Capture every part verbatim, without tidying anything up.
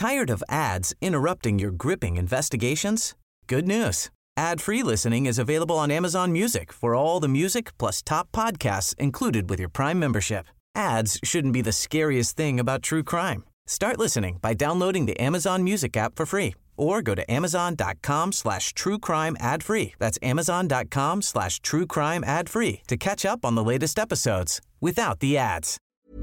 Tired of ads interrupting your gripping investigations? Good news. Ad-free listening is available on Amazon Music for all the music plus top podcasts included with your Prime membership. Ads shouldn't be the scariest thing about true crime. Start listening by downloading the Amazon Music app for free or go to amazon.com slash true crime ad free. That's amazon.com slash true crime ad free to catch up on the latest episodes without the ads.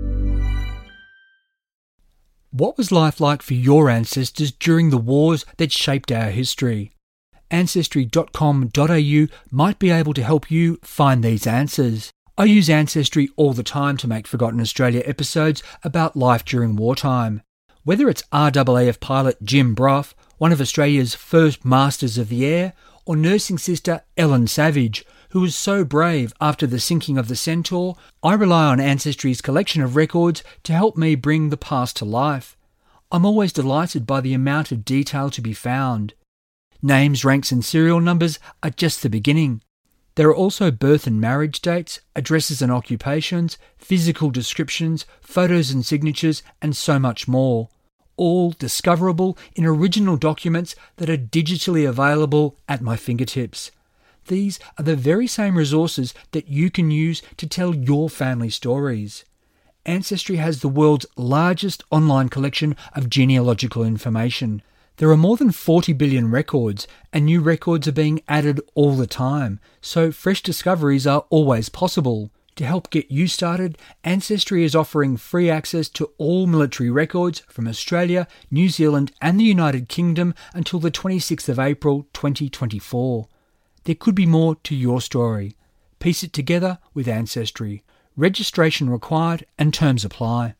What was life like for your ancestors during the wars that shaped our history? ancestry dot com dot a u might be able to help you find these answers. I use Ancestry all the time to make Forgotten Australia episodes about life during wartime. Whether it's R A A F pilot Jim Brough, one of Australia's first masters of the air, or nursing sister Ellen Savage, who was so brave after the sinking of the Centaur, I rely on Ancestry's collection of records to help me bring the past to life. I'm always delighted by the amount of detail to be found. Names, ranks and serial numbers are just the beginning. There are also birth and marriage dates, addresses and occupations, physical descriptions, photos and signatures, and so much more, all discoverable in original documents that are digitally available at my fingertips. These are the very same resources that you can use to tell your family stories. Ancestry has the world's largest online collection of genealogical information. There are more than forty billion records, and new records are being added all the time, so fresh discoveries are always possible. To help get you started, Ancestry is offering free access to all military records from Australia, New Zealand and the United Kingdom until the twenty-sixth of April twenty twenty-four. There could be more to your story. Piece it together with Ancestry. Registration required and terms apply.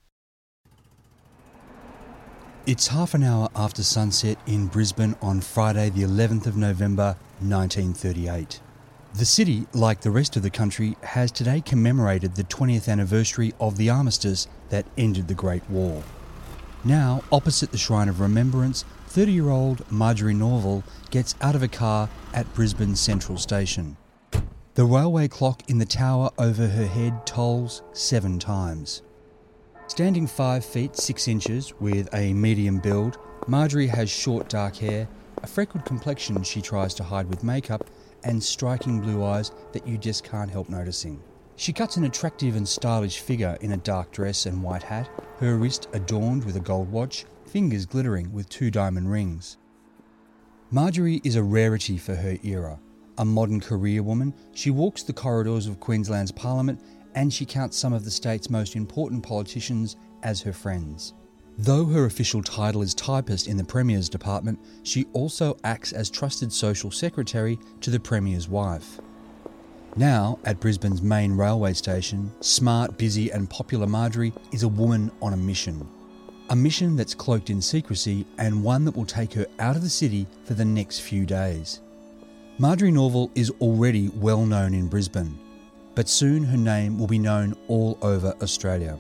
It's half an hour after sunset in Brisbane on Friday the eleventh of November nineteen thirty-eight. The city, like the rest of the country, has today commemorated the twentieth anniversary of the armistice that ended the Great War. Now, opposite the Shrine of Remembrance, thirty-year-old Marjorie Norval gets out of a car at Brisbane Central Station. The railway clock in the tower over her head tolls seven times. Standing five feet six inches with a medium build, Marjorie has short dark hair, a freckled complexion she tries to hide with makeup, and striking blue eyes that you just can't help noticing. She cuts an attractive and stylish figure in a dark dress and white hat, her wrist adorned with a gold watch, fingers glittering with two diamond rings. Marjorie is a rarity for her era. A modern career woman, she walks the corridors of Queensland's Parliament and she counts some of the state's most important politicians as her friends. Though her official title is typist in the Premier's department, she also acts as trusted social secretary to the Premier's wife. Now, at Brisbane's main railway station, smart, busy and popular Marjorie is a woman on a mission. A mission that's cloaked in secrecy and one that will take her out of the city for the next few days. Marjorie Norval is already well known in Brisbane, but soon her name will be known all over Australia.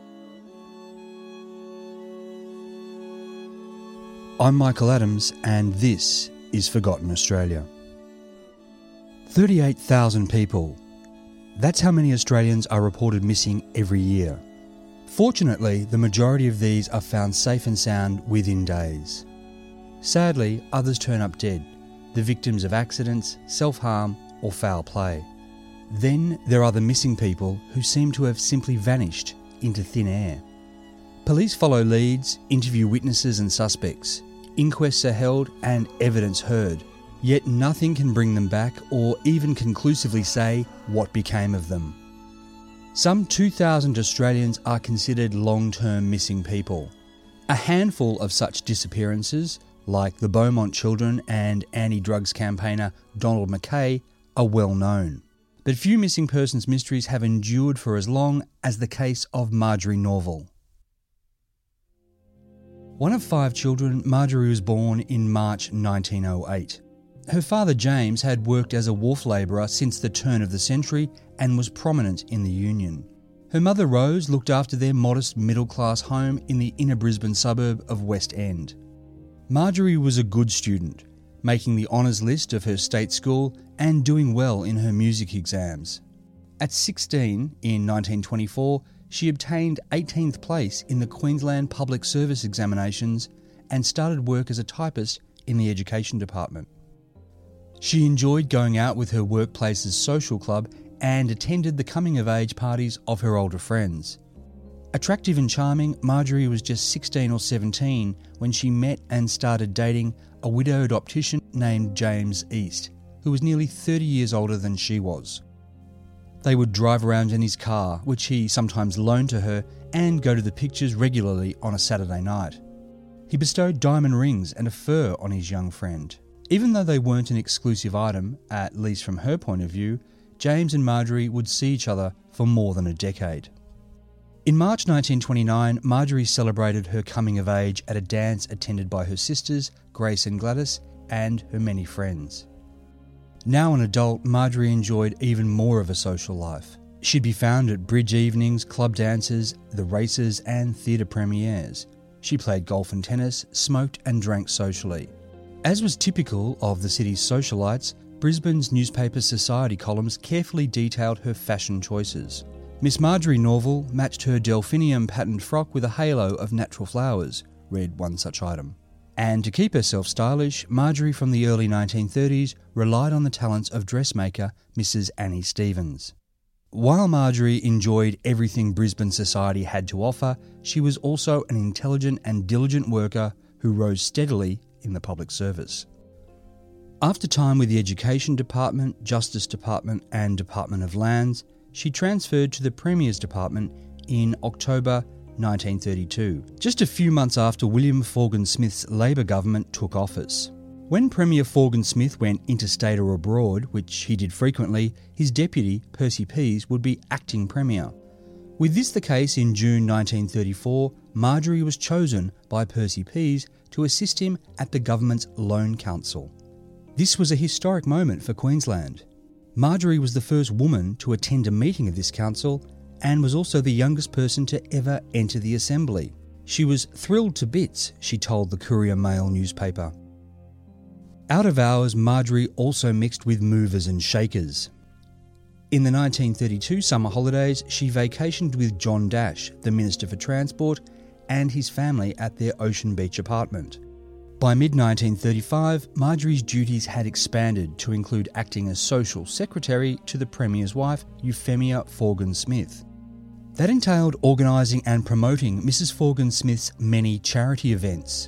I'm Michael Adams and this is Forgotten Australia. thirty-eight thousand people. That's how many Australians are reported missing every year. Fortunately, the majority of these are found safe and sound within days. Sadly, others turn up dead, the victims of accidents, self-harm or foul play. Then there are the missing people who seem to have simply vanished into thin air. Police follow leads, interview witnesses and suspects. Inquests are held and evidence heard, yet nothing can bring them back or even conclusively say what became of them. Some two thousand Australians are considered long-term missing people. A handful of such disappearances, like the Beaumont children and anti-drugs campaigner Donald Mackay, are well known. But few missing persons mysteries have endured for as long as the case of Marjorie Norval. One of five children, Marjorie was born in March nineteen oh eight. Her father James had worked as a wharf labourer since the turn of the century and was prominent in the Union. Her mother Rose looked after their modest middle-class home in the inner Brisbane suburb of West End. Marjorie was a good student, making the honours list of her state school and doing well in her music exams. At sixteen, in nineteen twenty-four, she obtained eighteenth place in the Queensland Public Service Examinations and started work as a typist in the education department. She enjoyed going out with her workplace's social club and attended the coming-of-age parties of her older friends. Attractive and charming, Marjorie was just sixteen or seventeen when she met and started dating a widowed optician named James East, who was nearly thirty years older than she was. They would drive around in his car, which he sometimes loaned to her, and go to the pictures regularly on a Saturday night. He bestowed diamond rings and a fur on his young friend. Even though they weren't an exclusive item, at least from her point of view, James and Marjorie would see each other for more than a decade. In March nineteen twenty-nine, Marjorie celebrated her coming of age at a dance attended by her sisters, Grace and Gladys, and her many friends. Now an adult, Marjorie enjoyed even more of a social life. She'd be found at bridge evenings, club dances, the races and theatre premieres. She played golf and tennis, smoked and drank socially. As was typical of the city's socialites, Brisbane's newspaper Society columns carefully detailed her fashion choices. Miss Marjorie Norval matched her delphinium patterned frock with a halo of natural flowers, read one such item. And to keep herself stylish, Marjorie from the early nineteen thirties relied on the talents of dressmaker Missus Annie Stevens. While Marjorie enjoyed everything Brisbane society had to offer, she was also an intelligent and diligent worker who rose steadily in the public service. After time with the Education Department, Justice Department and Department of Lands, she transferred to the Premier's Department in October nineteen thirty-two, just a few months after William Forgan Smith's Labor government took office. When Premier Forgan Smith went interstate or abroad, which he did frequently, his deputy, Percy Pease, would be acting Premier. With this the case in June nineteen thirty-four, Marjorie was chosen by Percy Pease to assist him at the government's Loan Council. This was a historic moment for Queensland. Marjorie was the first woman to attend a meeting of this council and was also the youngest person to ever enter the assembly. She was thrilled to bits, she told the Courier Mail newspaper. Out of hours, Marjorie also mixed with movers and shakers. In the nineteen thirty-two summer holidays, she vacationed with John Dash, the Minister for Transport, and his family at their Ocean Beach apartment. By mid nineteen thirty-five, Marjorie's duties had expanded to include acting as social secretary to the Premier's wife, Euphemia Forgan Smith. That entailed organising and promoting Missus Forgan Smith's many charity events.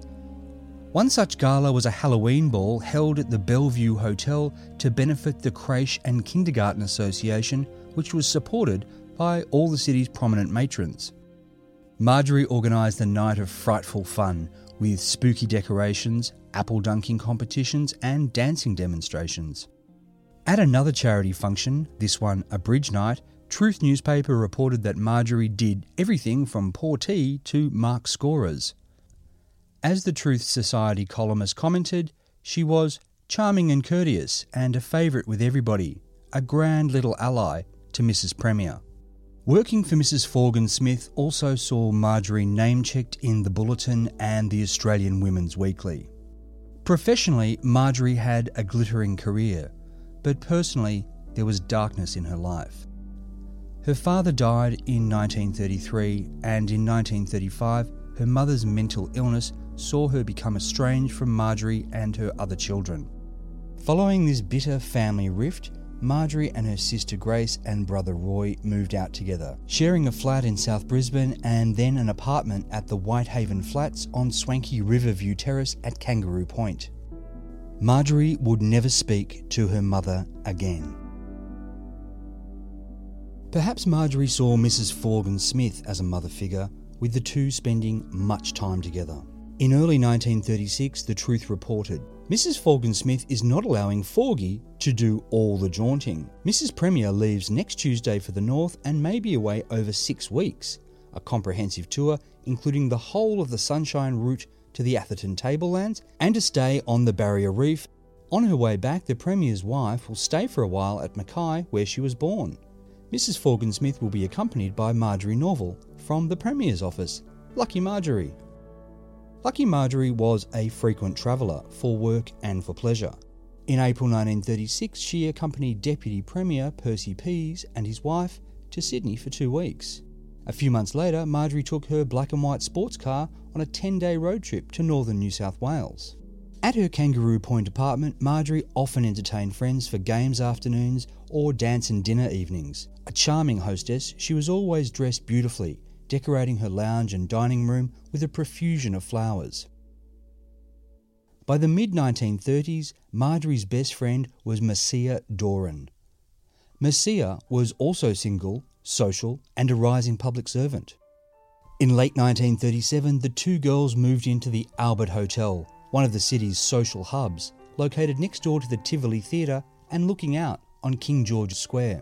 One such gala was a Halloween ball held at the Bellevue Hotel to benefit the Creche and Kindergarten Association, which was supported by all the city's prominent matrons. Marjorie organised a night of frightful fun, with spooky decorations, apple dunking competitions and dancing demonstrations. At another charity function, this one a bridge night, Truth newspaper reported that Marjorie did everything from pour tea to mark scorers. As the Truth Society columnist commented, she was charming and courteous and a favourite with everybody, a grand little ally to Missus Premier. Working for Missus Forgan Smith also saw Marjorie name-checked in the Bulletin and the Australian Women's Weekly. Professionally, Marjorie had a glittering career, but personally, there was darkness in her life. Her father died in nineteen thirty-three, and in nineteen thirty-five, her mother's mental illness saw her become estranged from Marjorie and her other children. Following this bitter family rift, Marjorie and her sister Grace and brother Roy moved out together, sharing a flat in South Brisbane and then an apartment at the Whitehaven Flats on swanky Riverview Terrace at Kangaroo Point. Marjorie would never speak to her mother again. Perhaps Marjorie saw Missus Forgan Smith as a mother figure, with the two spending much time together. In early nineteen thirty-six, The Truth reported, Missus Forgan Smith is not allowing Forgie to do all the jaunting. Missus Premier leaves next Tuesday for the north and may be away over six weeks. A comprehensive tour, including the whole of the Sunshine route to the Atherton Tablelands and a stay on the Barrier Reef. On her way back, the Premier's wife will stay for a while at Mackay, where she was born. Missus Forgan Smith will be accompanied by Marjorie Norval from the Premier's office. Lucky Marjorie. Lucky Marjorie was a frequent traveller for work and for pleasure. In April nineteen thirty-six, she accompanied Deputy Premier Percy Pease and his wife to Sydney for two weeks. A few months later, Marjorie took her black and white sports car on a ten-day road trip to northern New South Wales. At her Kangaroo Point apartment, Marjorie often entertained friends for games afternoons or dance and dinner evenings. A charming hostess, she was always dressed beautifully, decorating her lounge and dining room with a profusion of flowers. By the mid nineteen thirties, Marjorie's best friend was Marcia Doran. Marcia was also single, social, and a rising public servant. In late nineteen thirty-seven, the two girls moved into the Albert Hotel, one of the city's social hubs, located next door to the Tivoli Theatre and looking out on King George Square.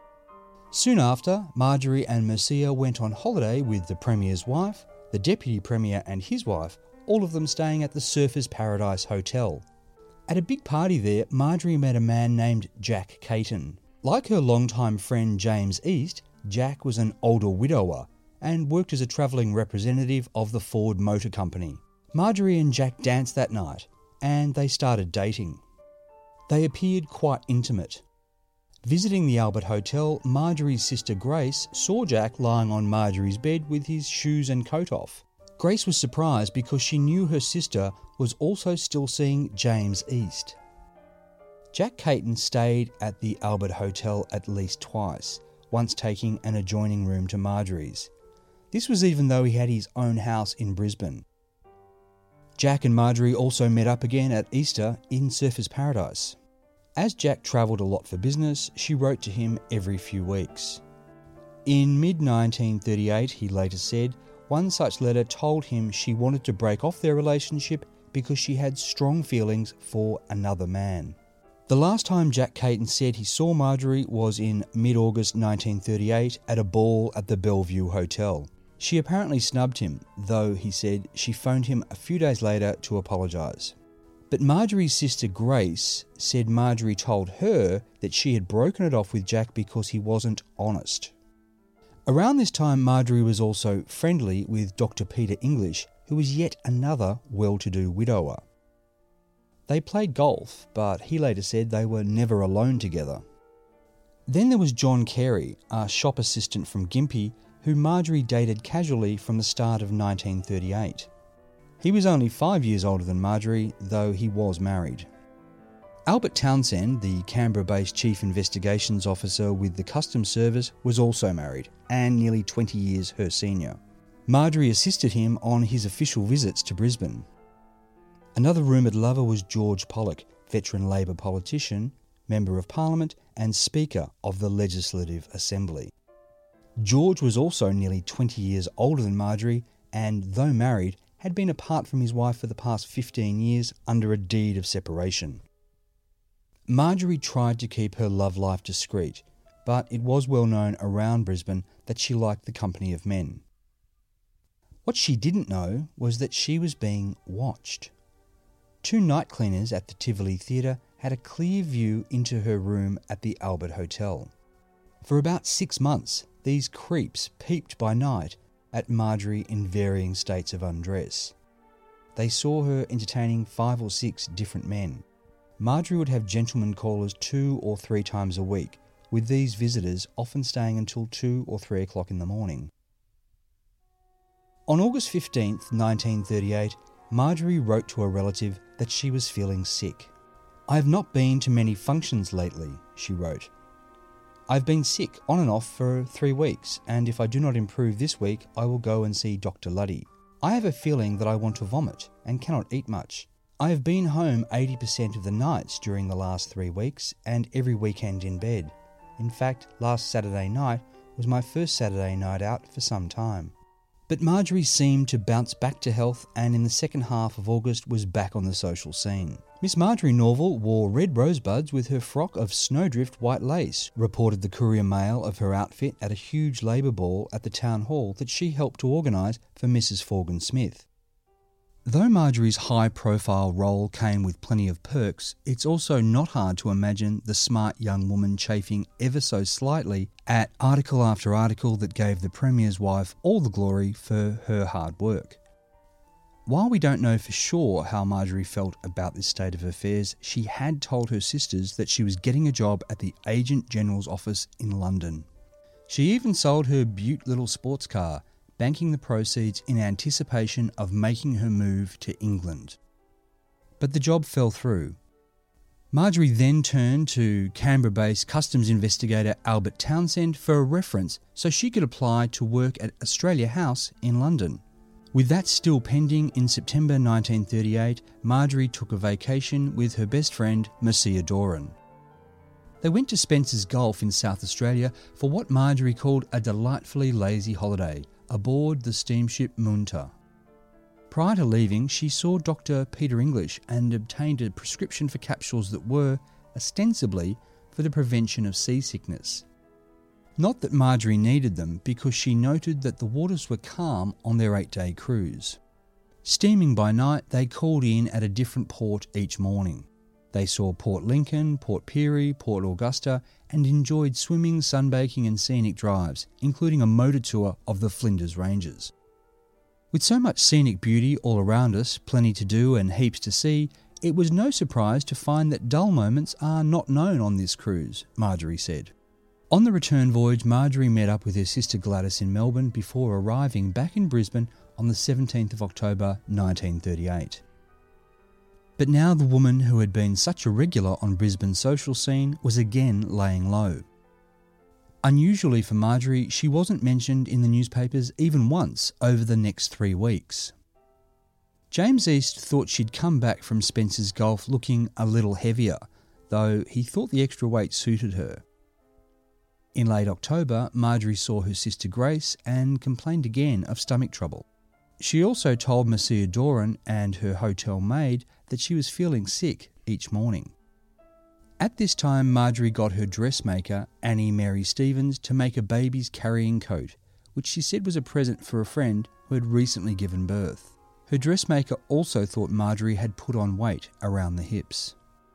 Soon after, Marjorie and Marcia went on holiday with the Premier's wife, the Deputy Premier and his wife, all of them staying at the Surfers Paradise Hotel. At a big party there, Marjorie met a man named Jack Caton. Like her longtime friend James East, Jack was an older widower and worked as a travelling representative of the Ford Motor Company. Marjorie and Jack danced that night, and they started dating. They appeared quite intimate. Visiting the Albert Hotel, Marjorie's sister Grace saw Jack lying on Marjorie's bed with his shoes and coat off. Grace was surprised because she knew her sister was also still seeing James East. Jack Caton stayed at the Albert Hotel at least twice, once taking an adjoining room to Marjorie's. This was even though he had his own house in Brisbane. Jack and Marjorie also met up again at Easter in Surfers Paradise. As Jack travelled a lot for business, she wrote to him every few weeks. In mid nineteen thirty-eight, he later said, one such letter told him she wanted to break off their relationship because she had strong feelings for another man. The last time Jack Caton said he saw Marjorie was in mid-August nineteen thirty-eight at a ball at the Bellevue Hotel. She apparently snubbed him, though he said she phoned him a few days later to apologise. But Marjorie's sister Grace said Marjorie told her that she had broken it off with Jack because he wasn't honest. Around this time, Marjorie was also friendly with Doctor Peter English, who was yet another well-to-do widower. They played golf, but he later said they were never alone together. Then there was John Carey, a shop assistant from Gympie, who Marjorie dated casually from the start of nineteen thirty-eight. He was only five years older than Marjorie, though he was married. Albert Townsend, the Canberra-based Chief Investigations Officer with the Customs Service, was also married, and nearly twenty years her senior. Marjorie assisted him on his official visits to Brisbane. Another rumoured lover was George Pollock, veteran Labor politician, Member of Parliament and Speaker of the Legislative Assembly. George was also nearly twenty years older than Marjorie and, though married, had been apart from his wife for the past fifteen years under a deed of separation. Marjorie tried to keep her love life discreet, but it was well known around Brisbane that she liked the company of men. What she didn't know was that she was being watched. Two night cleaners at the Tivoli Theatre had a clear view into her room at the Albert Hotel. For about six months, these creeps peeped by night at Marjorie in varying states of undress. They saw her entertaining five or six different men. Marjorie would have gentlemen callers two or three times a week, with these visitors often staying until two or three o'clock in the morning. On August fifteenth, nineteen thirty-eight, Marjorie wrote to a relative that she was feeling sick. "I have not been to many functions lately," she wrote. "I've been sick on and off for three weeks, and if I do not improve this week, I will go and see Doctor Luddy. I have a feeling that I want to vomit and cannot eat much. I have been home eighty percent of the nights during the last three weeks and every weekend in bed. In fact, last Saturday night was my first Saturday night out for some time." But Marjorie seemed to bounce back to health and in the second half of August was back on the social scene. Miss Marjorie Norval wore red rosebuds with her frock of snowdrift white lace, reported the Courier Mail of her outfit at a huge Labor ball at the town hall that she helped to organise for Missus Forgan Smith. Though Marjorie's high-profile role came with plenty of perks, it's also not hard to imagine the smart young woman chafing ever so slightly at article after article that gave the Premier's wife all the glory for her hard work. While we don't know for sure how Marjorie felt about this state of affairs, she had told her sisters that she was getting a job at the Agent General's office in London. She even sold her beaut little sports car, banking the proceeds in anticipation of making her move to England. But the job fell through. Marjorie then turned to Canberra-based customs investigator Albert Townsend for a reference so she could apply to work at Australia House in London. With that still pending, in September nineteen thirty-eight, Marjorie took a vacation with her best friend, Marcia Doran. They went to Spencer's Gulf in South Australia for what Marjorie called a delightfully lazy holiday aboard the steamship Munta. Prior to leaving, she saw Doctor Peter English and obtained a prescription for capsules that were, ostensibly, for the prevention of seasickness. Not that Marjorie needed them, because she noted that the waters were calm on their eight-day cruise. Steaming by night, they called in at a different port each morning. They saw Port Lincoln, Port Pirie, Port Augusta, and enjoyed swimming, sunbaking and scenic drives, including a motor tour of the Flinders Ranges. With so much scenic beauty all around us, plenty to do and heaps to see, it was no surprise to find that dull moments are not known on this cruise, Marjorie said. On the return voyage, Marjorie met up with her sister Gladys in Melbourne before arriving back in Brisbane on the seventeenth of October nineteen thirty-eight. But now the woman who had been such a regular on Brisbane's social scene was again laying low. Unusually for Marjorie, she wasn't mentioned in the newspapers even once over the next three weeks. James East thought she'd come back from Spencer's Gulf looking a little heavier, though he thought the extra weight suited her. In late October, Marjorie saw her sister Grace and complained again of stomach trouble. She also told Marcia Doran and her hotel maid that she was feeling sick each morning. At this time, Marjorie got her dressmaker, Annie Mary Stevens, to make a baby's carrying coat, which she said was a present for a friend who had recently given birth. Her dressmaker also thought Marjorie had put on weight around the hips.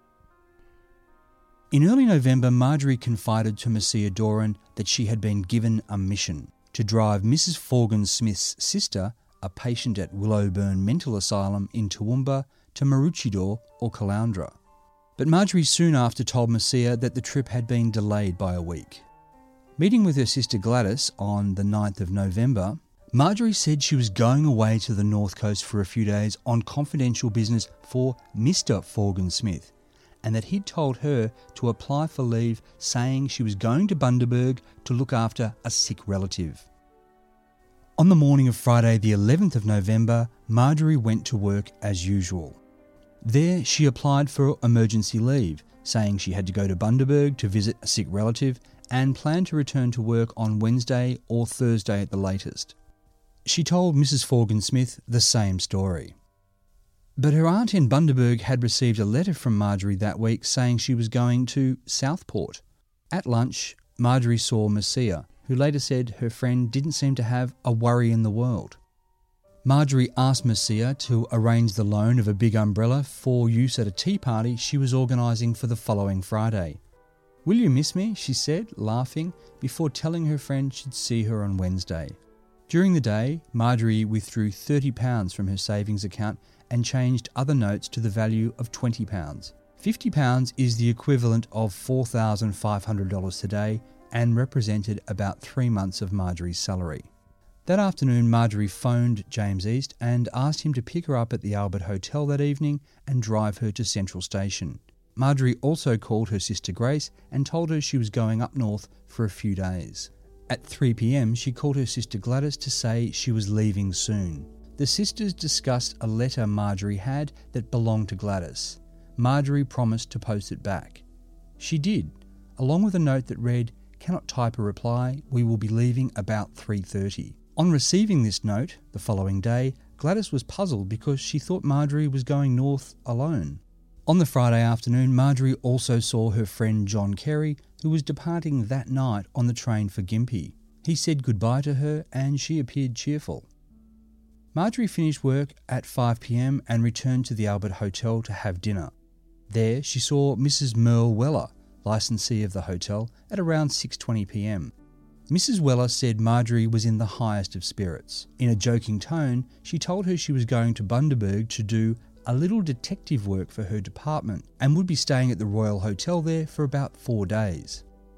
In early November, Marjorie confided to Marcia Doran that she had been given a mission to drive Missus Forgan Smith's sister, a patient at Willowburn Mental Asylum in Toowoomba, to Maroochydore or Caloundra. But Marjorie soon after told Marcia that the trip had been delayed by a week. Meeting with her sister Gladys on the ninth of November, Marjorie said she was going away to the North Coast for a few days on confidential business for Mister Forgan Smith, and that he'd told her to apply for leave, saying she was going to Bundaberg to look after a sick relative. On the morning of Friday the eleventh of November, Marjorie went to work as usual. There she applied for emergency leave, saying she had to go to Bundaberg to visit a sick relative and planned to return to work on Wednesday or Thursday at the latest. She told Missus Forgan Smith the same story. But her aunt in Bundaberg had received a letter from Marjorie that week saying she was going to Southport. At lunch, Marjorie saw Marcia, who later said her friend didn't seem to have a worry in the world. Marjorie asked Marcia to arrange the loan of a big umbrella for use at a tea party she was organising for the following Friday. "Will you miss me?" she said, laughing, before telling her friend she'd see her on Wednesday. During the day, Marjorie withdrew thirty pounds from her savings account and changed other notes to the value of twenty pounds. fifty pounds is the equivalent of four thousand five hundred dollars today and represented about three months of Marjorie's salary. That afternoon, Marjorie phoned James East and asked him to pick her up at the Albert Hotel that evening and drive her to Central Station. Marjorie also called her sister Grace and told her she was going up north for a few days. At three p.m, she called her sister Gladys to say she was leaving soon. The sisters discussed a letter Marjorie had that belonged to Gladys. Marjorie promised to post it back. She did, along with a note that read, "Cannot type a reply, we will be leaving about three thirty. On receiving this note, the following day, Gladys was puzzled because she thought Marjorie was going north alone. On the Friday afternoon, Marjorie also saw her friend John Kerry, who was departing that night on the train for Gympie. He said goodbye to her and she appeared cheerful. Marjorie finished work at five p.m. and returned to the Albert Hotel to have dinner. There she saw Missus Merle Weller, licensee of the hotel, at around six twenty p.m. Missus Weller said Marjorie was in the highest of spirits. In a joking tone, she told her she was going to Bundaberg to do a little detective work for her department and would be staying at the Royal Hotel there for about four days.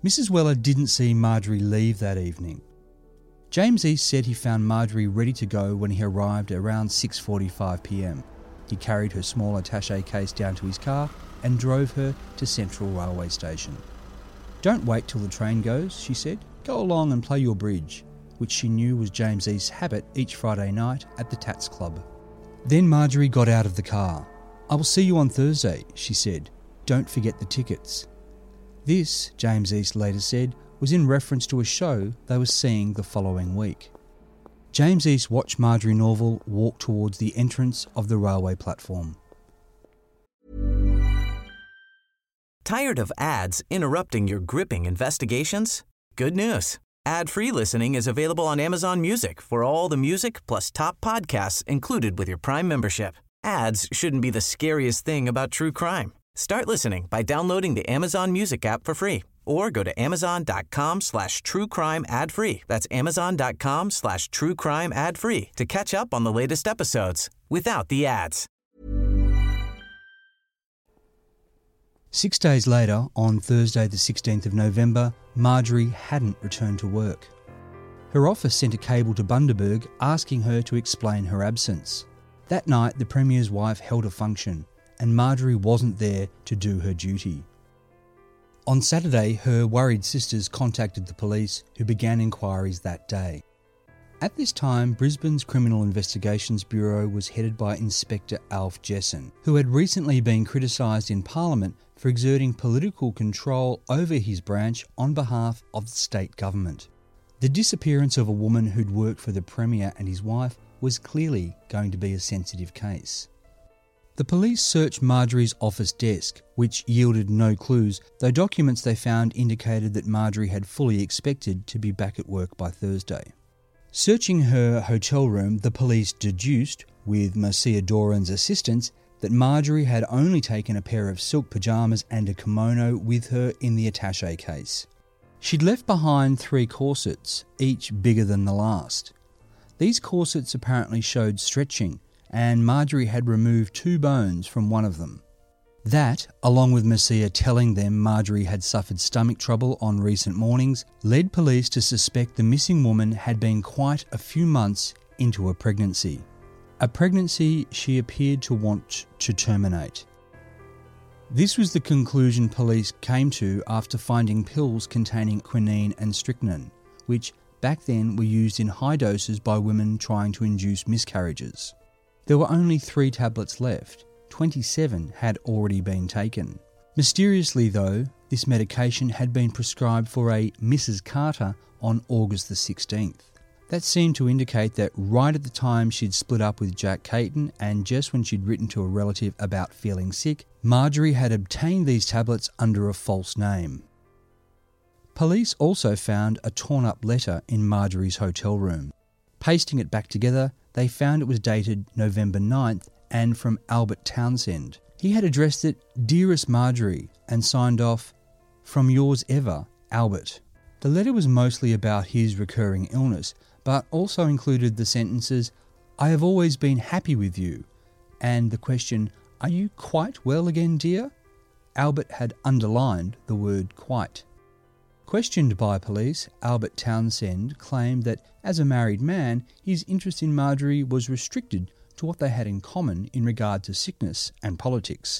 Missus Weller didn't see Marjorie leave that evening. James East said he found Marjorie ready to go when he arrived around six forty-five p m. He carried her small attaché case down to his car and drove her to Central Railway Station. "Don't wait till the train goes," she said. "Go along and play your bridge," which she knew was James East's habit each Friday night at the Tats Club. Then Marjorie got out of the car. "I will see you on Thursday," she said. "Don't forget the tickets." This, James East later said, was in reference to a show they were seeing the following week. James East watched Marjorie Norval walk towards the entrance of the railway platform. Tired of ads interrupting your gripping investigations? Good news. Ad-free listening is available on Amazon Music for all the music plus top podcasts included with your Prime membership. Ads shouldn't be the scariest thing about true crime. Start listening by downloading the Amazon Music app for free or go to amazon.com slash true crime ad free. That's amazon.com slash true crime ad free to catch up on the latest episodes without the ads. Six days later, on Thursday the sixteenth of November, Marjorie hadn't returned to work. Her office sent a cable to Bundaberg asking her to explain her absence. That night, the Premier's wife held a function, and Marjorie wasn't there to do her duty. On Saturday, her worried sisters contacted the police, who began inquiries that day. At this time, Brisbane's Criminal Investigations Bureau was headed by Inspector Alf Jessen, who had recently been criticised in Parliament for exerting political control over his branch on behalf of the state government. The disappearance of a woman who'd worked for the Premier and his wife was clearly going to be a sensitive case. The police searched Marjorie's office desk, which yielded no clues, though documents they found indicated that Marjorie had fully expected to be back at work by Thursday. Searching her hotel room, the police deduced, with Marcia Doran's assistance, that Marjorie had only taken a pair of silk pyjamas and a kimono with her in the attaché case. She'd left behind three corsets, each bigger than the last. These corsets apparently showed stretching, and Marjorie had removed two bones from one of them. That, along with Marcia telling them Marjorie had suffered stomach trouble on recent mornings, led police to suspect the missing woman had been quite a few months into a pregnancy. A pregnancy she appeared to want to terminate. This was the conclusion police came to after finding pills containing quinine and strychnine, which back then were used in high doses by women trying to induce miscarriages. There were only three tablets left. twenty-seven had already been taken. Mysteriously though, this medication had been prescribed for a Missus Carter on August the sixteenth. That seemed to indicate that right at the time she'd split up with Jack Caton and just when she'd written to a relative about feeling sick, Marjorie had obtained these tablets under a false name. Police also found a torn-up letter in Marjorie's hotel room. Pasting it back together, they found it was dated November ninth and from Albert Townsend. He had addressed it Dearest Marjorie and signed off, From yours ever, Albert. The letter was mostly about his recurring illness, but also included the sentences, I have always been happy with you, and the question, Are you quite well again, dear? Albert had underlined the word quite. Questioned by police, Albert Townsend claimed that as a married man, his interest in Marjorie was restricted to what they had in common in regard to sickness and politics.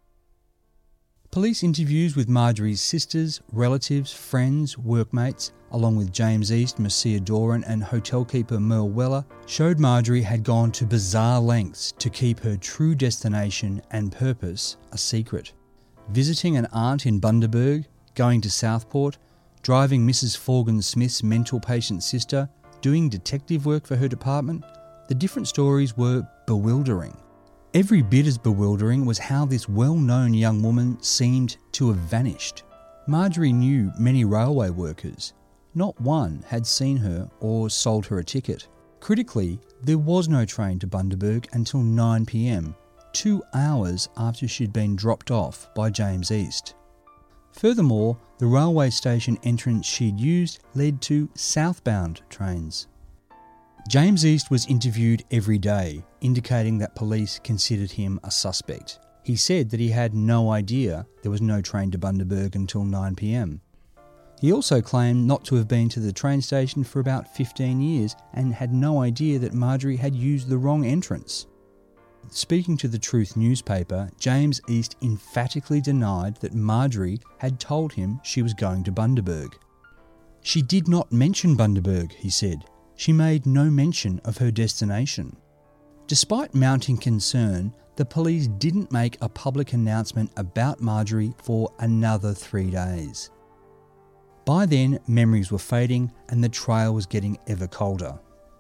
Police interviews with Marjorie's sisters, relatives, friends, workmates, along with James East, Marcia Doran and hotel keeper Merle Weller, showed Marjorie had gone to bizarre lengths to keep her true destination and purpose a secret. Visiting an aunt in Bundaberg, going to Southport, driving Missus Forgan Smith's mental patient sister, doing detective work for her department, the different stories were bewildering. Every bit as bewildering was how this well-known young woman seemed to have vanished. Marjorie knew many railway workers. Not one had seen her or sold her a ticket. Critically, there was no train to Bundaberg until nine p m, two hours after she'd been dropped off by James East. Furthermore, the railway station entrance she'd used led to southbound trains. James East was interviewed every day, indicating that police considered him a suspect. He said that he had no idea there was no train to Bundaberg until nine p m. He also claimed not to have been to the train station for about fifteen years and had no idea that Marjorie had used the wrong entrance. Speaking to the Truth newspaper, James East emphatically denied that Marjorie had told him she was going to Bundaberg. She did not mention Bundaberg, he said. She made no mention of her destination. Despite mounting concern, the police didn't make a public announcement about Marjorie for another three days. By then, memories were fading and the trail was getting ever colder.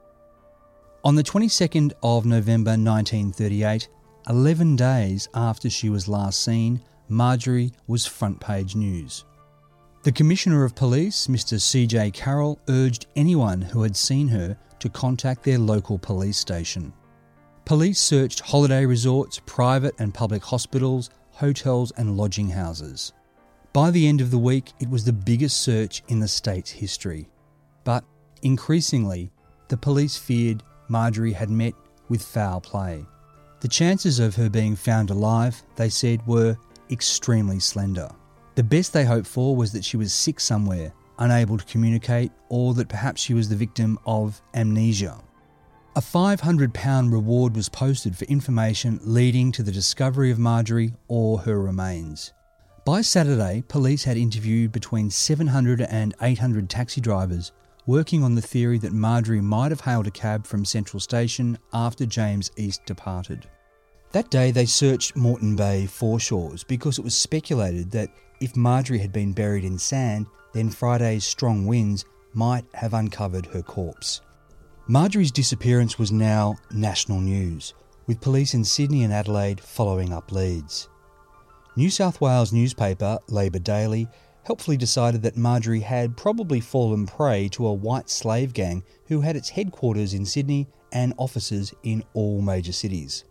On the twenty-second of November nineteen thirty-eight, eleven days after she was last seen, Marjorie was front page news. The Commissioner of Police, Mister C J Carroll, urged anyone who had seen her to contact their local police station. Police searched holiday resorts, private and public hospitals, hotels and lodging houses. By the end of the week, it was the biggest search in the state's history. But increasingly, the police feared Marjorie had met with foul play. The chances of her being found alive, they said, were extremely slender. The best they hoped for was that she was sick somewhere, unable to communicate, or that perhaps she was the victim of amnesia. A five hundred pounds reward was posted for information leading to the discovery of Marjorie or her remains. By Saturday, police had interviewed between seven hundred and eight hundred taxi drivers, working on the theory that Marjorie might have hailed a cab from Central Station after James East departed. That day they searched Moreton Bay foreshores because it was speculated that if Marjorie had been buried in sand, then Friday's strong winds might have uncovered her corpse. Marjorie's disappearance was now national news, with police in Sydney and Adelaide following up leads. New South Wales newspaper Labor Daily helpfully decided that Marjorie had probably fallen prey to a white slave gang who had its headquarters in Sydney and offices in all major cities.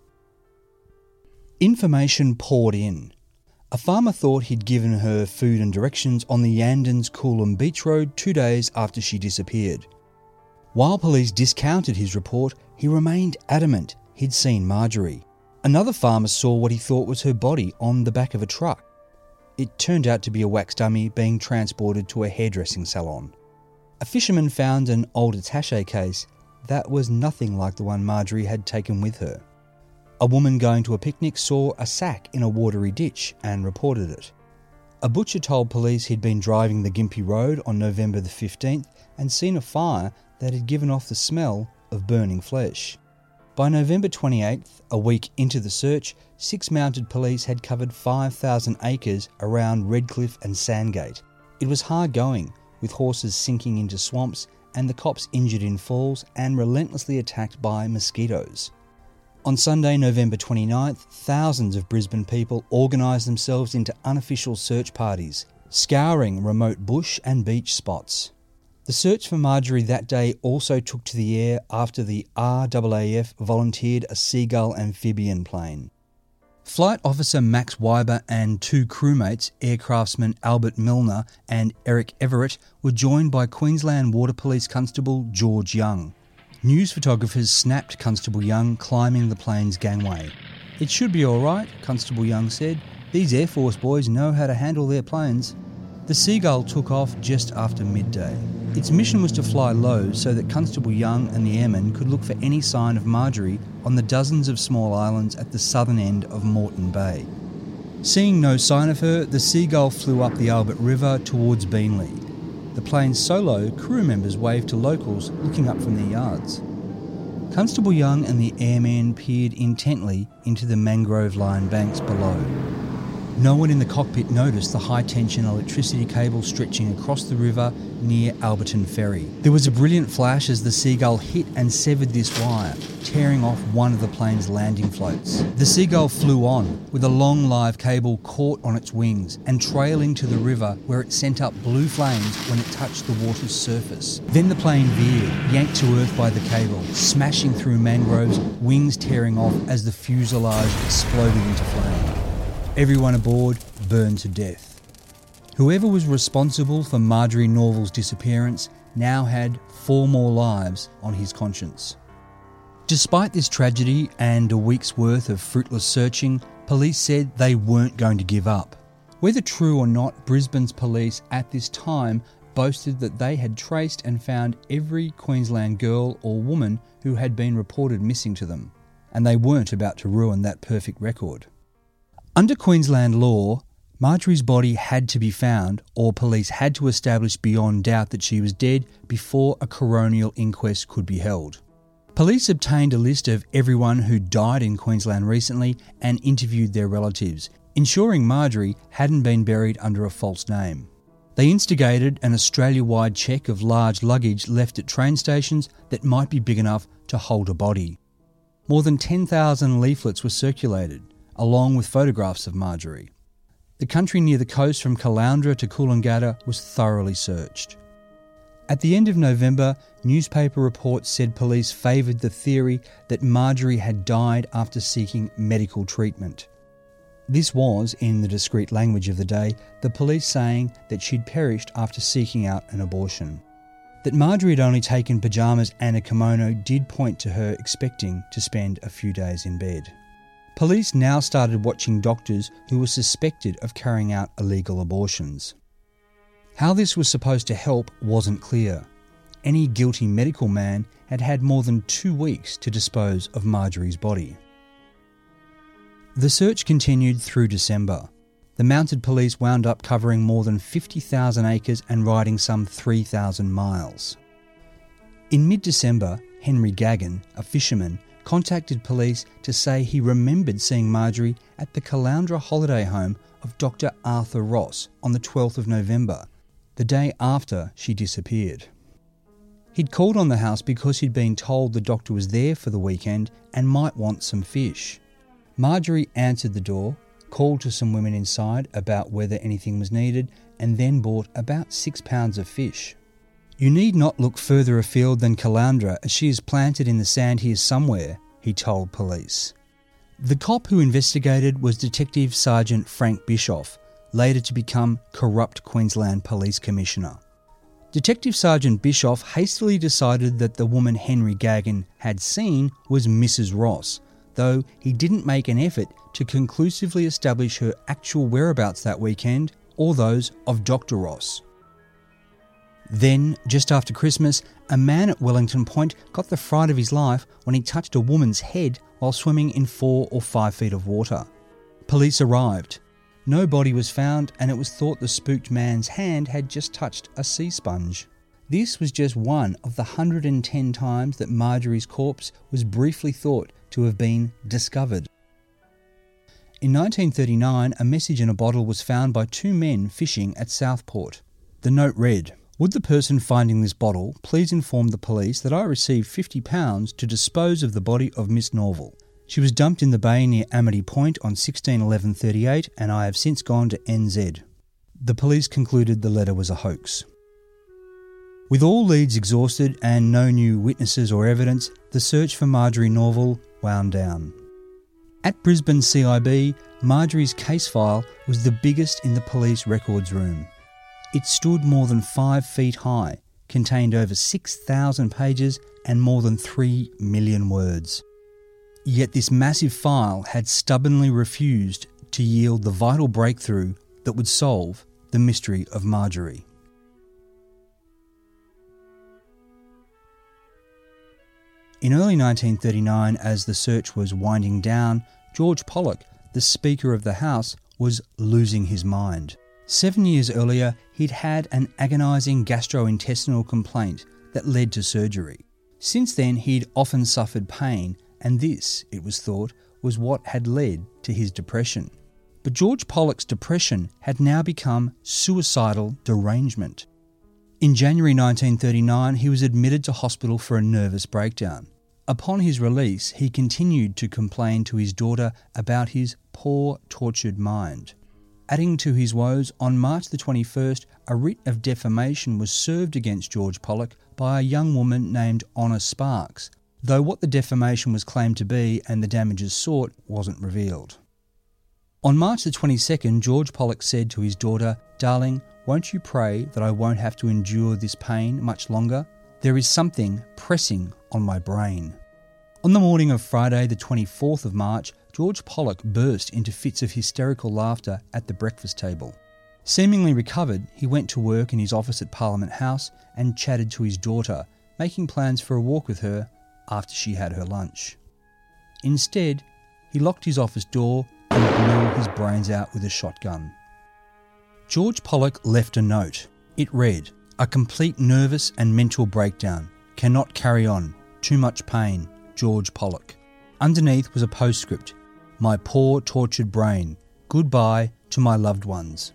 Information poured in. A farmer thought he'd given her food and directions on the Yandens Coolum Beach Road two days after she disappeared. While police discounted his report, he remained adamant he'd seen Marjorie. Another farmer saw what he thought was her body on the back of a truck. It turned out to be a wax dummy being transported to a hairdressing salon. A fisherman found an old attaché case that was nothing like the one Marjorie had taken with her. A woman going to a picnic saw a sack in a watery ditch and reported it. A butcher told police he'd been driving the Gympie Road on November the fifteenth and seen a fire that had given off the smell of burning flesh. By November twenty-eighth, a week into the search, six mounted police had covered five thousand acres around Redcliffe and Sandgate. It was hard going, with horses sinking into swamps and the cops injured in falls and relentlessly attacked by mosquitoes. On Sunday, November twenty-ninth, thousands of Brisbane people organised themselves into unofficial search parties, scouring remote bush and beach spots. The search for Marjorie that day also took to the air after the R A A F volunteered a Seagull amphibian plane. Flight Officer Max Weiber and two crewmates, aircraftsmen Albert Milner and Eric Everett, were joined by Queensland Water Police Constable George Young. News photographers snapped Constable Young climbing the plane's gangway. "It should be all right," Constable Young said. "These Air Force boys know how to handle their planes." The Seagull took off just after midday. Its mission was to fly low so that Constable Young and the airmen could look for any sign of Marjorie on the dozens of small islands at the southern end of Moreton Bay. Seeing no sign of her, the Seagull flew up the Albert River towards Beenleigh. The plane's solo crew members waved to locals looking up from their yards. Constable Young and the airmen peered intently into the mangrove-lined banks below. No one in the cockpit noticed the high-tension electricity cable stretching across the river near Alberton Ferry. There was a brilliant flash as the Seagull hit and severed this wire, tearing off one of the plane's landing floats. The Seagull flew on, with a long live cable caught on its wings and trailing to the river where it sent up blue flames when it touched the water's surface. Then the plane veered, yanked to earth by the cable, smashing through mangroves, wings tearing off as the fuselage exploded into flame. Everyone aboard burned to death. Whoever was responsible for Marjorie Norval's disappearance now had four more lives on his conscience. Despite this tragedy and a week's worth of fruitless searching, police said they weren't going to give up. Whether true or not, Brisbane's police at this time boasted that they had traced and found every Queensland girl or woman who had been reported missing to them, and they weren't about to ruin that perfect record. Under Queensland law, Marjorie's body had to be found, or police had to establish beyond doubt that she was dead before a coronial inquest could be held. Police obtained a list of everyone who died in Queensland recently and interviewed their relatives, ensuring Marjorie hadn't been buried under a false name. They instigated an Australia-wide check of large luggage left at train stations that might be big enough to hold a body. More than ten thousand leaflets were circulated, along with photographs of Marjorie. The country near the coast from Caloundra to Coolangatta was thoroughly searched. At the end of November, newspaper reports said police favoured the theory that Marjorie had died after seeking medical treatment. This was, in the discreet language of the day, the police saying that she'd perished after seeking out an abortion. That Marjorie had only taken pyjamas and a kimono did point to her expecting to spend a few days in bed. Police now started watching doctors who were suspected of carrying out illegal abortions. How this was supposed to help wasn't clear. Any guilty medical man had had more than two weeks to dispose of Marjorie's body. The search continued through December. The mounted police wound up covering more than fifty thousand acres and riding some three thousand miles. In mid-December, Henry Gaggan, a fisherman, contacted police to say he remembered seeing Marjorie at the Caloundra holiday home of Doctor Arthur Ross on the twelfth of November, the day after she disappeared. He'd called on the house because he'd been told the doctor was there for the weekend and might want some fish. Marjorie answered the door, called to some women inside about whether anything was needed, and then bought about six pounds of fish. "You need not look further afield than Caloundra, as she is planted in the sand here somewhere," he told police. The cop who investigated was Detective Sergeant Frank Bischoff, later to become corrupt Queensland Police Commissioner. Detective Sergeant Bischoff hastily decided that the woman Henry Gaggan had seen was Missus Ross, though he didn't make an effort to conclusively establish her actual whereabouts that weekend or those of Doctor Ross. Then, just after Christmas, a man at Wellington Point got the fright of his life when he touched a woman's head while swimming in four or five feet of water. Police arrived. No body was found, and it was thought the spooked man's hand had just touched a sea sponge. This was just one of the one hundred ten times that Marjorie's corpse was briefly thought to have been discovered. In nineteen thirty-nine, a message in a bottle was found by two men fishing at Southport. The note read, "Would the person finding this bottle please inform the police that I received fifty pounds to dispose of the body of Miss Norval. She was dumped in the bay near Amity Point on sixteen eleven thirty-eight and I have since gone to N Z." The police concluded the letter was a hoax. With all leads exhausted and no new witnesses or evidence, the search for Marjorie Norval wound down. At Brisbane C I B, Marjorie's case file was the biggest in the police records room. It stood more than five feet high, contained over six thousand pages and more than three million words. Yet this massive file had stubbornly refused to yield the vital breakthrough that would solve the mystery of Marjorie. In early nineteen thirty-nine, as the search was winding down, George Pollock, the Speaker of the House, was losing his mind. Seven years earlier, he'd had an agonising gastrointestinal complaint that led to surgery. Since then, he'd often suffered pain, and this, it was thought, was what had led to his depression. But George Pollock's depression had now become suicidal derangement. In January nineteen thirty-nine, he was admitted to hospital for a nervous breakdown. Upon his release, he continued to complain to his daughter about his poor, tortured mind. Adding to his woes, on March the twenty-first, a writ of defamation was served against George Pollock by a young woman named Honor Sparks, though what the defamation was claimed to be and the damages sought wasn't revealed. On March the twenty-second, George Pollock said to his daughter, "Darling, won't you pray that I won't have to endure this pain much longer? There is something pressing on my brain." On the morning of Friday the twenty-fourth of March, George Pollock burst into fits of hysterical laughter at the breakfast table. Seemingly recovered, he went to work in his office at Parliament House and chatted to his daughter, making plans for a walk with her after she had her lunch. Instead, he locked his office door and blew his brains out with a shotgun. George Pollock left a note. It read, "A complete nervous and mental breakdown. Cannot carry on. Too much pain. George Pollock." Underneath was a postscript. "My poor tortured brain. Goodbye to my loved ones."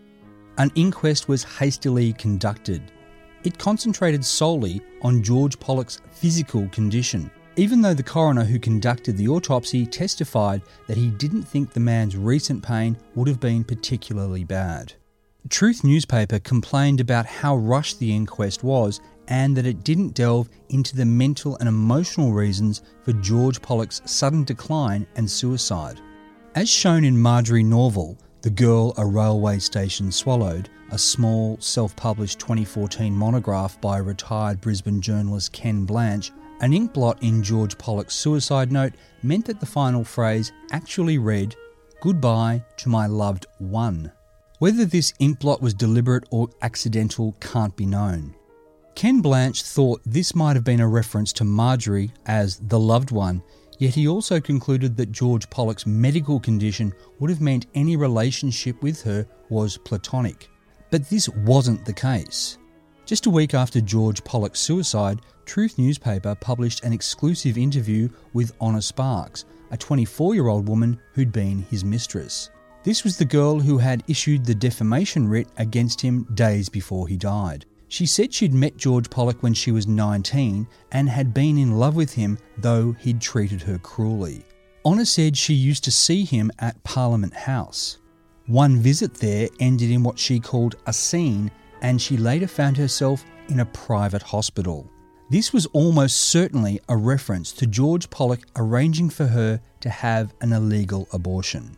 An inquest was hastily conducted. It concentrated solely on George Pollock's physical condition, even though the coroner who conducted the autopsy testified that he didn't think the man's recent pain would have been particularly bad. Truth newspaper complained about how rushed the inquest was and that it didn't delve into the mental and emotional reasons for George Pollock's sudden decline and suicide. As shown in Marjorie Norval, The Girl a Railway Station Swallowed, a small, self-published twenty fourteen monograph by retired Brisbane journalist Ken Blanche, an ink blot in George Pollock's suicide note meant that the final phrase actually read, "Goodbye to my loved one." Whether this ink blot was deliberate or accidental can't be known. Ken Blanche thought this might have been a reference to Marjorie as the loved one, yet he also concluded that George Pollock's medical condition would have meant any relationship with her was platonic. But this wasn't the case. Just a week after George Pollock's suicide, Truth newspaper published an exclusive interview with Honor Sparks, a twenty-four-year-old woman who'd been his mistress. This was the girl who had issued the defamation writ against him days before he died. She said she'd met George Pollock when she was nineteen and had been in love with him, though he'd treated her cruelly. Honor said she used to see him at Parliament House. One visit there ended in what she called a scene, and she later found herself in a private hospital. This was almost certainly a reference to George Pollock arranging for her to have an illegal abortion.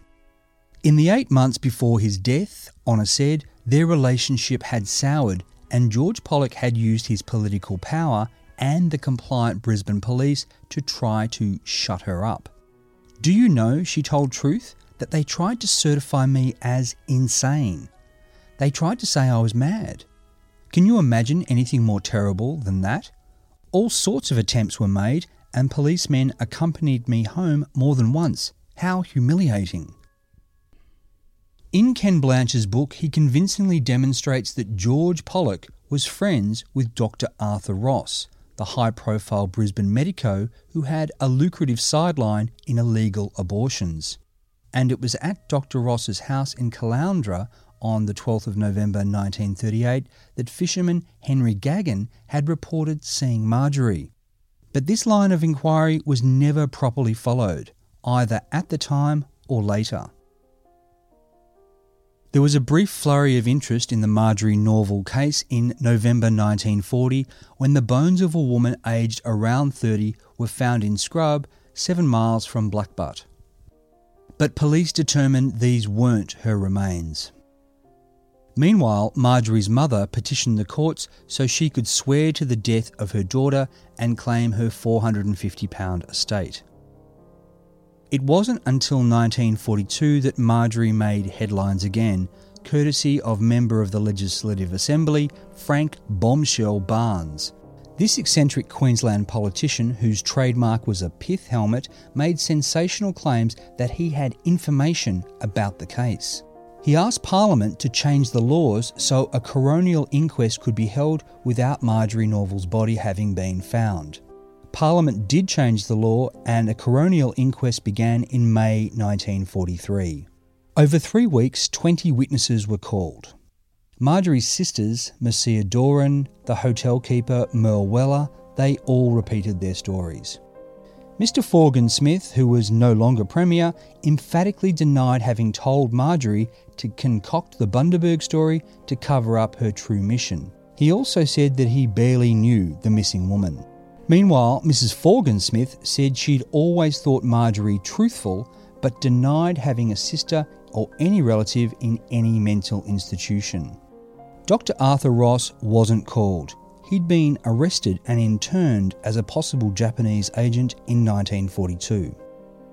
In the eight months before his death, Honor said, their relationship had soured and George Pollock had used his political power and the compliant Brisbane police to try to shut her up. "Do you know," she told Truth, "that they tried to certify me as insane. They tried to say I was mad. Can you imagine anything more terrible than that? All sorts of attempts were made and policemen accompanied me home more than once. How humiliating." In Ken Blanche's book, he convincingly demonstrates that George Pollock was friends with Doctor Arthur Ross, the high-profile Brisbane medico who had a lucrative sideline in illegal abortions. And it was at Doctor Ross's house in Caloundra on the twelfth of November nineteen thirty-eight that fisherman Henry Gagan had reported seeing Marjorie. But this line of inquiry was never properly followed, either at the time or later. There was a brief flurry of interest in the Marjorie Norval case in November nineteen forty when the bones of a woman aged around thirty were found in scrub seven miles from Blackbutt. But police determined these weren't her remains. Meanwhile, Marjorie's mother petitioned the courts so she could swear to the death of her daughter and claim her four hundred fifty pounds estate. It wasn't until nineteen forty-two that Marjorie made headlines again, courtesy of member of the Legislative Assembly, Frank Bombshell Barnes. This eccentric Queensland politician, whose trademark was a pith helmet, made sensational claims that he had information about the case. He asked Parliament to change the laws so a coronial inquest could be held without Marjorie Norval's body having been found. Parliament did change the law and a coronial inquest began in May nineteen forty-three. Over three weeks, twenty witnesses were called. Marjorie's sisters, Marcia Doran, the hotel keeper Merle Weller, they all repeated their stories. Mister Forgan Smith, who was no longer Premier, emphatically denied having told Marjorie to concoct the Bundaberg story to cover up her true mission. He also said that he barely knew the missing woman. Meanwhile, Missus Forgan Smith said she'd always thought Marjorie truthful, but denied having a sister or any relative in any mental institution. Doctor Arthur Ross wasn't called. He'd been arrested and interned as a possible Japanese agent in nineteen forty-two.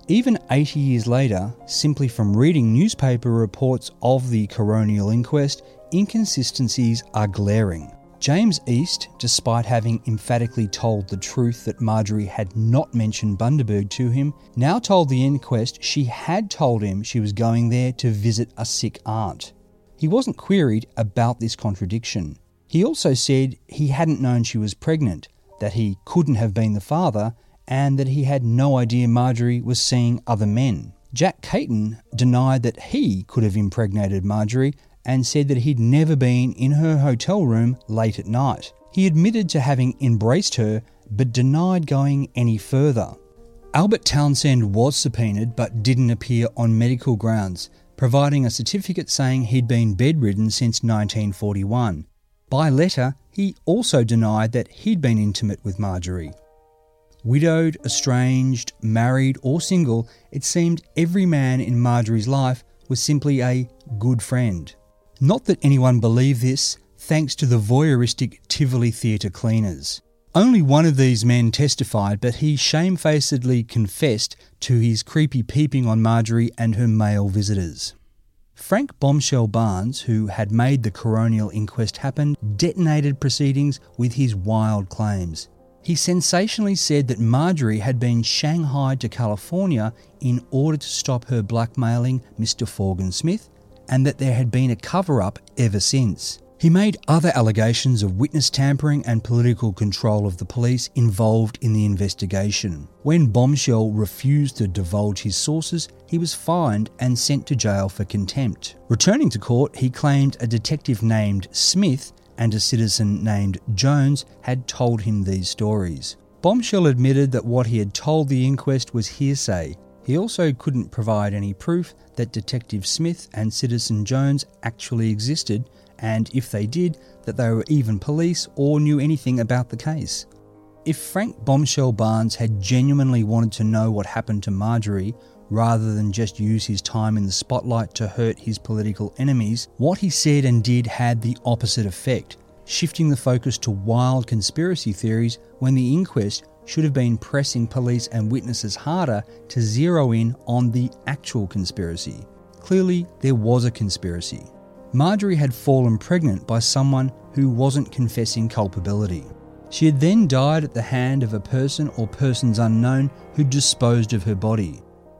Even eighty years later, simply from reading newspaper reports of the coronial inquest, inconsistencies are glaring. James East, despite having emphatically told the truth that Marjorie had not mentioned Bundaberg to him, now told the inquest she had told him she was going there to visit a sick aunt. He wasn't queried about this contradiction. He also said he hadn't known she was pregnant, that he couldn't have been the father, and that he had no idea Marjorie was seeing other men. Jack Caton denied that he could have impregnated Marjorie and said that he'd never been in her hotel room late at night. He admitted to having embraced her, but denied going any further. Albert Townsend was subpoenaed but didn't appear on medical grounds, providing a certificate saying he'd been bedridden since nineteen forty-one. By letter, he also denied that he'd been intimate with Marjorie. Widowed, estranged, married or single, it seemed every man in Marjorie's life was simply a good friend. Not that anyone believed this, thanks to the voyeuristic Tivoli Theatre cleaners. Only one of these men testified, but he shamefacedly confessed to his creepy peeping on Marjorie and her male visitors. Frank Bombshell Barnes, who had made the coronial inquest happen, detonated proceedings with his wild claims. He sensationally said that Marjorie had been shanghaied to California in order to stop her blackmailing Mister Forgan Smith, and that there had been a cover-up ever since. He made other allegations of witness tampering and political control of the police involved in the investigation. When Bombshell refused to divulge his sources, he was fined and sent to jail for contempt. Returning to court, he claimed a detective named Smith and a citizen named Jones had told him these stories. Bombshell admitted that what he had told the inquest was hearsay. He also couldn't provide any proof that Detective Smith and Citizen Jones actually existed, and if they did, that they were even police or knew anything about the case. If Frank Bombshell Barnes had genuinely wanted to know what happened to Marjorie, rather than just use his time in the spotlight to hurt his political enemies, what he said and did had the opposite effect, shifting the focus to wild conspiracy theories when the inquest should have been pressing police and witnesses harder to zero in on the actual conspiracy. Clearly, there was a conspiracy. Marjorie had fallen pregnant by someone who wasn't confessing culpability. She had then died at the hand of a person or persons unknown who disposed of her body.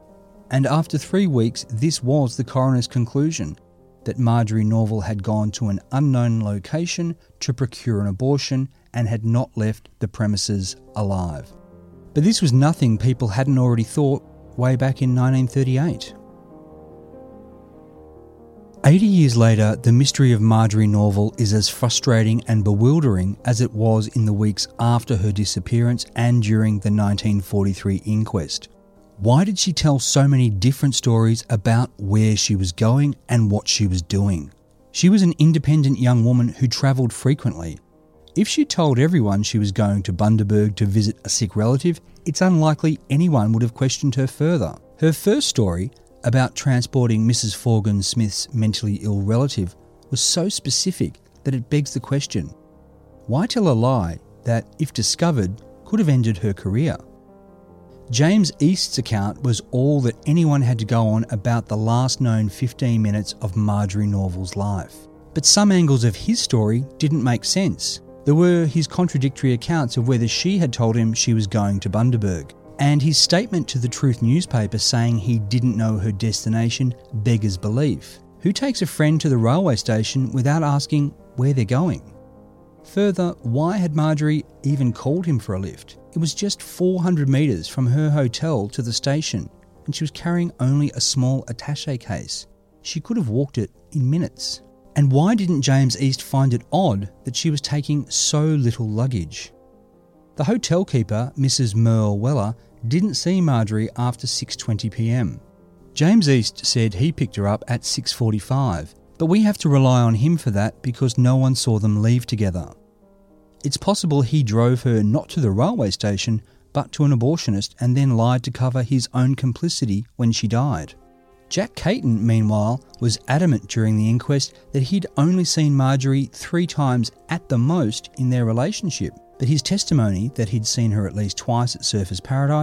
And after three weeks, this was the coroner's conclusion, that Marjorie Norval had gone to an unknown location to procure an abortion and had not left the premises alive. But this was nothing people hadn't already thought way back in nineteen thirty-eight. Eighty years later, the mystery of Marjorie Norval is as frustrating and bewildering as it was in the weeks after her disappearance and during the nineteen forty-three inquest. Why did she tell so many different stories about where she was going and what she was doing? She was an independent young woman who travelled frequently. If she told everyone she was going to Bundaberg to visit a sick relative, it's unlikely anyone would have questioned her further. Her first story, about transporting Missus Forgan Smith's mentally ill relative, was so specific that it begs the question, why tell a lie that, if discovered, could have ended her career? James East's account was all that anyone had to go on about the last known fifteen minutes of Marjorie Norval's life. But some angles of his story didn't make sense. There were his contradictory accounts of whether she had told him she was going to Bundaberg, and his statement to the Truth newspaper saying he didn't know her destination beggars belief. Who takes a friend to the railway station without asking where they're going? Further, why had Marjorie even called him for a lift? It was just four hundred metres from her hotel to the station, and she was carrying only a small attaché case. She could have walked it in minutes. And why didn't James East find it odd that she was taking so little luggage? The hotel keeper, Missus Merle Weller, didn't see Marjorie after six twenty p m. James East said he picked her up at six forty-five, but we have to rely on him for that because no one saw them leave together. It's possible he drove her not to the railway station, but to an abortionist and then lied to cover his own complicity when she died. Jack Caton, meanwhile, was adamant during the inquest that he'd only seen Marjorie three times at the most in their relationship, but his testimony that he'd seen her at least twice at Surfers Paradise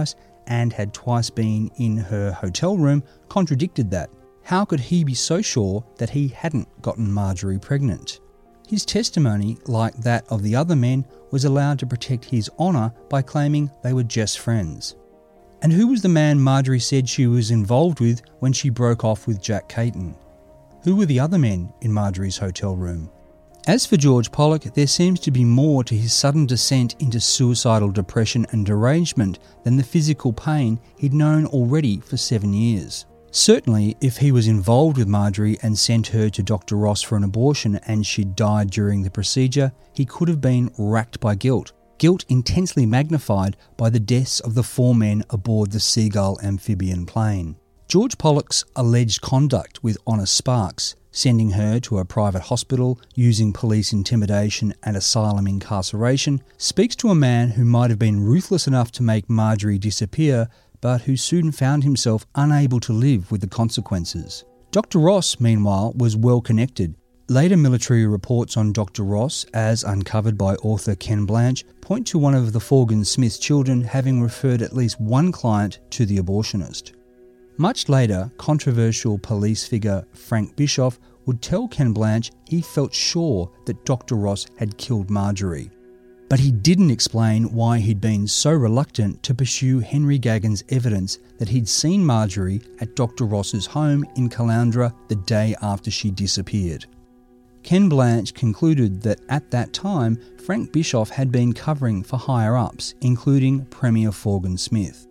and had twice been in her hotel room contradicted that. How could he be so sure that he hadn't gotten Marjorie pregnant? His testimony, like that of the other men, was allowed to protect his honour by claiming they were just friends. And who was the man Marjorie said she was involved with when she broke off with Jack Caton? Who were the other men in Marjorie's hotel room? As for George Pollock, there seems to be more to his sudden descent into suicidal depression and derangement than the physical pain he'd known already for seven years. Certainly, if he was involved with Marjorie and sent her to Doctor Ross for an abortion and she'd died during the procedure, he could have been racked by guilt. Guilt intensely magnified by the deaths of the four men aboard the Seagull amphibian plane. George Pollock's alleged conduct with Honor Sparks, sending her to a private hospital, using police intimidation and asylum incarceration, speaks to a man who might have been ruthless enough to make Marjorie disappear, but who soon found himself unable to live with the consequences. Doctor Ross, meanwhile, was well connected. Later military reports on Doctor Ross, as uncovered by author Ken Blanche, point to one of the Forgan-Smith children having referred at least one client to the abortionist. Much later, controversial police figure Frank Bischoff would tell Ken Blanche he felt sure that Doctor Ross had killed Marjorie. But he didn't explain why he'd been so reluctant to pursue Henry Gagan's evidence that he'd seen Marjorie at Doctor Ross's home in Caloundra the day after she disappeared. Ken Blanche concluded that at that time, Frank Bischoff had been covering for higher-ups, including Premier Forgan-Smith.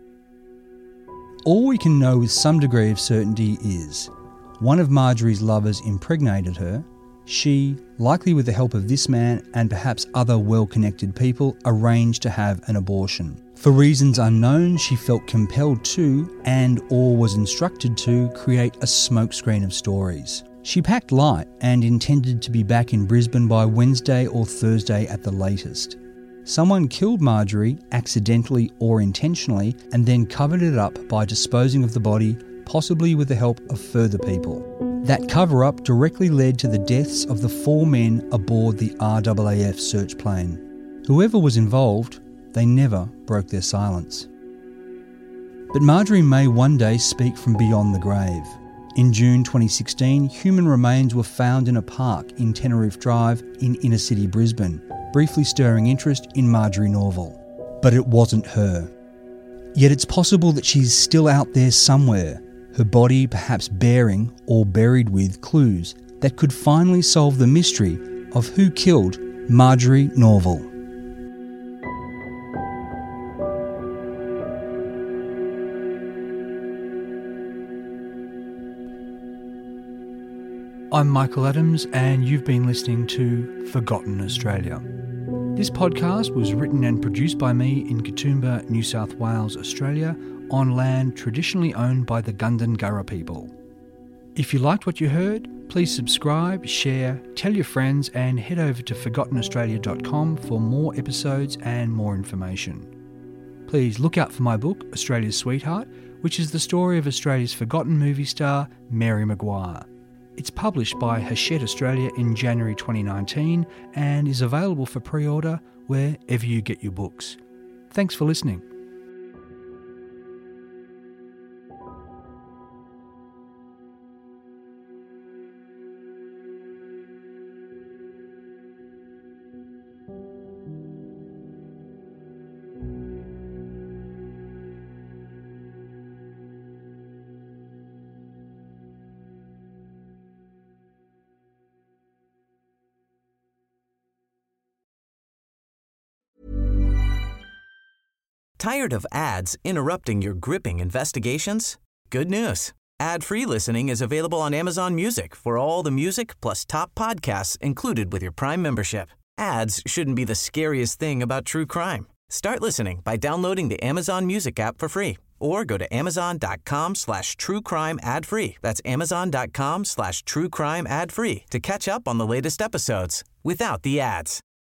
All we can know with some degree of certainty is one of Marjorie's lovers impregnated her. She, likely with the help of this man and perhaps other well-connected people, arranged to have an abortion. For reasons unknown, she felt compelled to, and or was instructed to, create a smokescreen of stories. She packed light and intended to be back in Brisbane by Wednesday or Thursday at the latest. Someone killed Marjorie, accidentally or intentionally, and then covered it up by disposing of the body, possibly with the help of further people. That cover-up directly led to the deaths of the four men aboard the R A A F search plane. Whoever was involved, they never broke their silence. But Marjorie may one day speak from beyond the grave. In June twenty sixteen, human remains were found in a park in Tenerife Drive in inner-city Brisbane, briefly stirring interest in Marjorie Norval. But it wasn't her. Yet it's possible that she's still out there somewhere, her body perhaps bearing or buried with clues that could finally solve the mystery of who killed Marjorie Norval. I'm Michael Adams, and you've been listening to Forgotten Australia. This podcast was written and produced by me in Katoomba, New South Wales, Australia, on land traditionally owned by the Gundungurra people. If you liked what you heard, please subscribe, share, tell your friends, and head over to forgotten australia dot com for more episodes and more information. Please look out for my book, Australia's Sweetheart, which is the story of Australia's forgotten movie star, Mary Maguire. It's published by Hachette Australia in January twenty nineteen and is available for pre-order wherever you get your books. Thanks for listening. Tired of ads interrupting your gripping investigations? Good news. Ad-free listening is available on Amazon Music for all the music plus top podcasts included with your Prime membership. Ads shouldn't be the scariest thing about true crime. Start listening by downloading the Amazon Music app for free or go to amazon.com slash true crime ad free. That's amazon.com slash true crime ad free to catch up on the latest episodes without the ads.